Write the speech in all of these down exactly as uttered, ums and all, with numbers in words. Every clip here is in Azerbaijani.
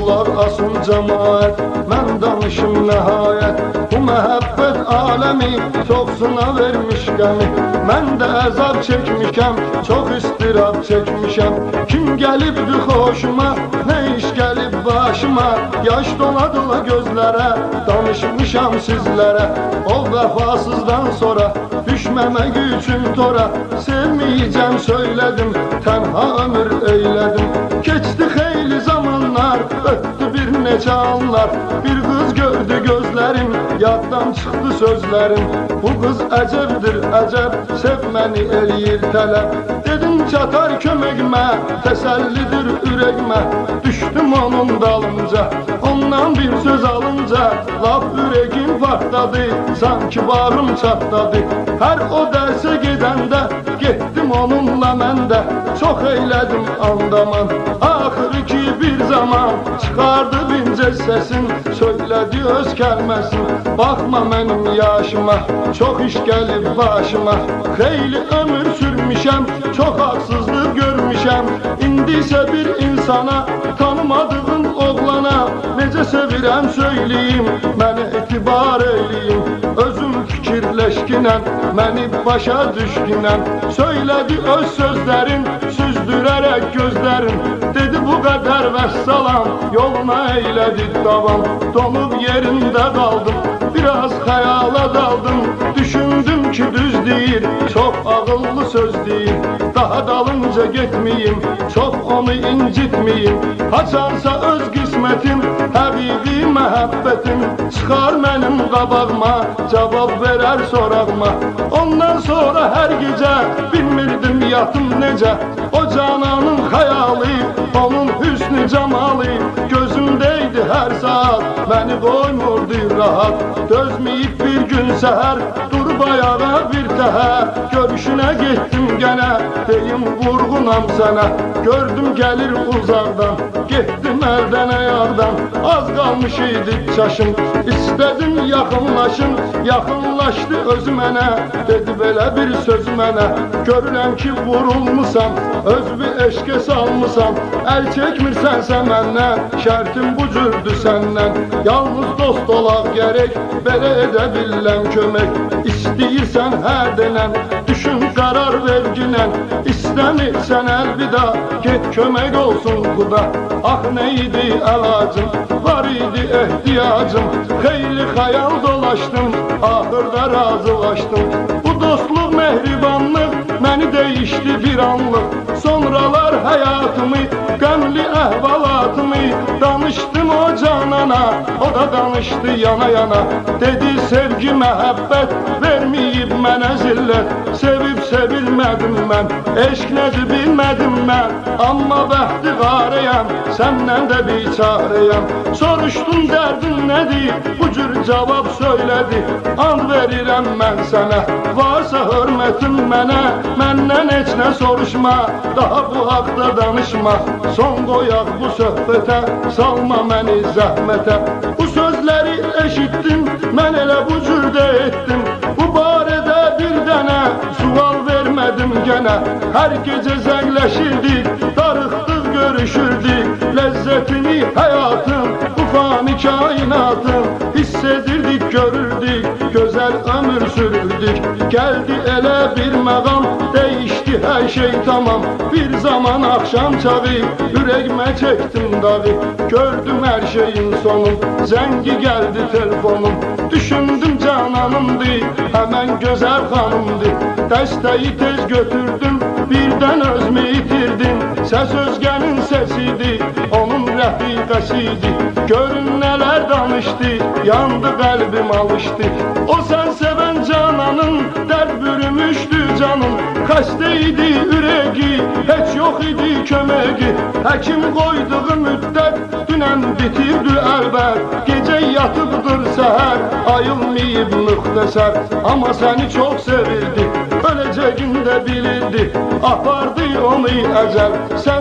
Qulaq asın cəmaət, mən danışım nəhayət. Bu məhəbbət aləmi çoxsuna vermiş qəmi. Mən də əzab çəkmişəm, çox istirab çəkmişəm. Kim gəlibdi xoşuma, nə iş gəlib başıma. Yaş dola dola gözlərə, danışmışam sizlərə. O vəfasızdan sonra düşməmək üçün tora. Sevməyəcəm söylədim, tənha ömür eylədim. Keçdi xeyli zamanlar, ötdü bir neçə anlar. Bir qız gördü gözlərim, yaddan çıxdı sözlərim. Bu qız əcəbdir əcəb, sev məni eləyir tələb. Dedim çatar köməkmə, təsəllidir ürəkmə. Düşdüm onun dalınca, ondan bir söz alınca. Laf ürəgim partladı, sanki bağrım çatladı. Hər o dərsə gedəndə, getdim onunla məndə. Çox eylədim andaman, axırı ki bir zaman çıxardı bincə səsin, söylədi öz kəlməsin. Baxma mənim yaşıma, çox iş gəlib başıma. Xeyli ömür sürmüşəm, çox haqsızlıq görmüşəm. İndi isə bir insana, tanımadığım oğlana necə sevirəm söyləyim, mənə etibar eyləyim. Özüm fikirləşkinəm, məni başa düşkünəm. Söylədi öz sözlərin, süzdürərək gözlərin. Dedi bu qədər vəssalam, yoluna eylədi davam. Donub yerində qaldım, biraz xəyala daldım. Düşündüm ki düz deyir, çox ağıllı söz deyir. Daha dalınca getməyim, çox onu incitməyim. Haçansa öz qismətim, həqiqi məhəbbətim. Çıxar mənim qabağıma, cavab verər sorağıma. Ondan sonra hər gecə bilmirdim yatım necə. O cananın xəyalı, onun hüsnü cəmalı gözümdəydi hər saat, məni qoymurdu rahat. Dözməyib bir gün səhər, durub ayağa bir təhər. Görüşünə getdim gənə, deyim vurğunam sənə. Gördüm gəlir uzaqdan, getdim əldən ayaqdan. Az qalmış idi çaşım, istədim yaxınlaşım. Yaxınlaşdı özü mənə, dedi belə bir söz mənə. Görürəm ki vurulmusan, öz bir eşqə salmısan. Əl çəkmirsənsə məndən, şərtim bu cürdür səndən. Yalnız dost olaq gərək, belə edə biləm kömək. İstəyirsən hər denən, düşün qərar verginən. İstəmirsən əlvida, get kömək olsun Xuda. Ah nə idi əlacım, var idi ehtiyacım. Xeyli xəyal dolaşdım, axırda razılaşdım. Bu dostluq, mehribanlıq məni dəyişdi bir anlıq. Sonralar həyatımı, qəmli əhvalatımı danışdım o canana, o da danışdı yana yana. Dedi sevgi məhəbbət verməyib mənə zillət. Sevib sevilmədim mən, eşq nədir bilmədim mən. Amma bəxti qarəyəm, səndən də biçarəyəm. Soruşdum dərdin nədir, bu cür cavab söylədi. And verirəm mən sənə, varsa hörmətin mənə. Məndən heç nə soruşma, daha bu haqda danışma. Son qoyaq bu söhbətə, salma məni zəhmətə. Bu sözləri eşitdim, mən elə bu cürdə etdim. Bu barədə bir dənə sual vermədim gənə. Hər gecə zəngləşirdik, darıxdıq görüşürdük. Ləzzətini həyatın, bu fani kainatın hiss edirdik, görürdük, gözəl ömür sürürdük. Gəldi elə bir məqam, dəyişdi hər şey tamam. Bir zaman axşam çağı, ürəyimə çəkdim dağı. Gördüm hər şeyin sonum, zəngi gəldi telefonum. Düşündüm cananımdır, həmən gözəl xanımdır. Dəstəyi tez götürdüm, birdən özümü itirdim. Səs özgənin səsidir, onun rəfiqəsidir. Görün nələr danışdı, yandı qəlbim alışdı. O sən sevən cananın, dərd bürümüşdü canım. Xəstə idi ürəyi, heç yox idi köməyi. Həkim qoyduğu müddət, dünən bitirdi əlbət. Gecə yatıbdır səhər, ayılmayıb müxtəsər. Amma səni çox sevirdi, öləcəyini də bilirdi. Apardı onu əcəl, səni sevirdi.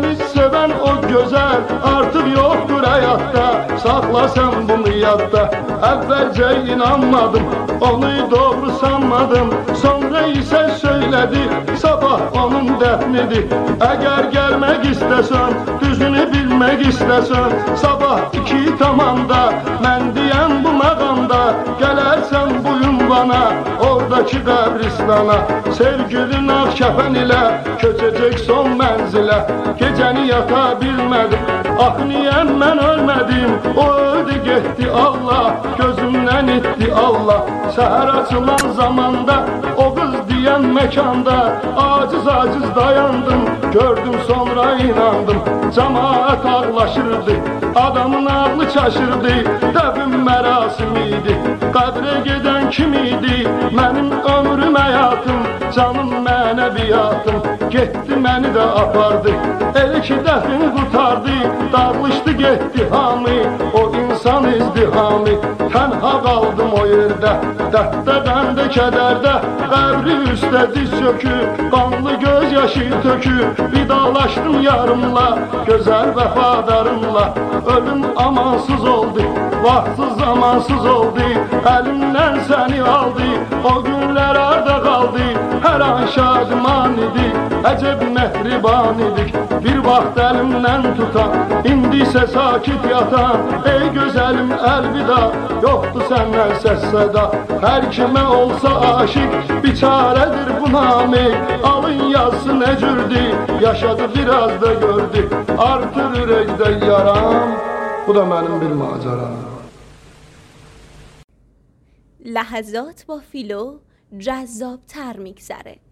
seven o güzel artık yoktur hayatta. Sakla sen bunu yadda. Evvelce inanmadım, onu doğru sanmadım. Sonra ise söyledi, sabah onun defnidir. Eğer gelmek istesen, düzünü bilmek istesen, sabah iki tamamda, mən diyen bu məqamda, gələrsən bu ünvana, oradaki qəbristana. Sevgilin ağ kəfən ilə, köçəcək son mənzilə. Gecəni yata bilmədim, ah niyə mən ölmədim? O öldü getdi Allah, gözümdən itdi Allah. Səhər açılan zamanda, o qız deyən məkanda, aciz-aciz dayandım, gördüm sonra inandım. Cəmaət ağlaşırdı, adamın ağlı çaşırdı, dəfn mərasimi idi. Qəbrə gedən kim idi? Mənim ömrüm həyatım, canım mənəviyyatım. Getdi məni də apardı, elə ki dəfn qutardı, dağılışdı getdi hamı, o insan izdihamı. Tənha qaldım o yerdə, dərddə bəndə kədərdə, qəbri üstə diz çökür, qanlı göz yaşı tökür. Vidalaşdım yarımla, gözəl vəfadarımla. Ölüm amansız oldu, vaxtsız zamansız oldu, əlimdən səni aldı. O günlər arda qaldı, hər an şadiman idik, əcəb məhriban idik. Bir vaxt əlimdən tutan, indi isə sakit yatan. Ey gözəlim əlvida, yoxdur səndən səs səda. Hər kimə olsa aşiq, biçarədir bu namik. Alın yazsı nə cürdür, yaşadı biraz da gördü. Artır ürəkdə yaram, bu da mənim bir maceram. لحظات با فیلو جذاب‌تر می‌گذره.